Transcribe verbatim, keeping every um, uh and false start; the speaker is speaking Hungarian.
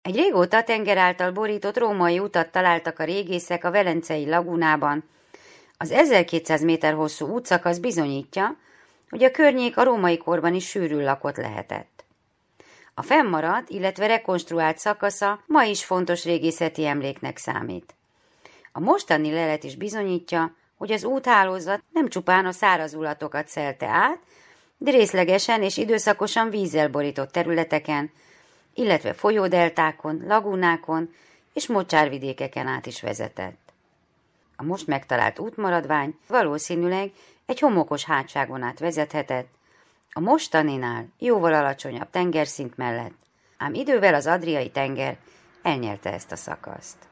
Egy régóta tenger által borított római utat találtak a régészek a Velencei lagúnában. Az ezerkétszáz méter hosszú útszakasz bizonyítja, hogy a környék a római korban is sűrűn lakott lehetett. A fennmaradt, illetve rekonstruált szakasza ma is fontos régészeti emléknek számít. A mostani lelet is bizonyítja, hogy az úthálózat nem csupán a szárazulatokat szelte át, de részlegesen és időszakosan vízzel borított területeken, illetve folyódeltákon, lagúnákon és mocsárvidékeken át is vezetett. A most megtalált útmaradvány valószínűleg egy homokos hátságon át vezethetett, a mostaninál jóval alacsonyabb tengerszint mellett, ám idővel az Adriai tenger elnyelte ezt a szakaszt.